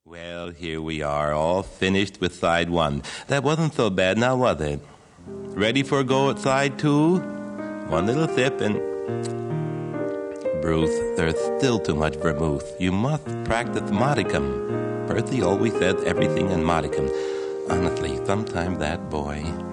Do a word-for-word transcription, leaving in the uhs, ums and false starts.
Well, here we are, all finished with side one. That wasn't so bad, now was it? Ready for a go at side two? One little sip and... Bruce, there's still too much vermouth. You must practice modicum. Percy always says everything in modicum. Honestly, sometimes that boy...